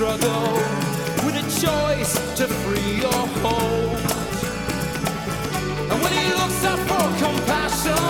struggle with a choice to free your home. And when he looks out for compassion,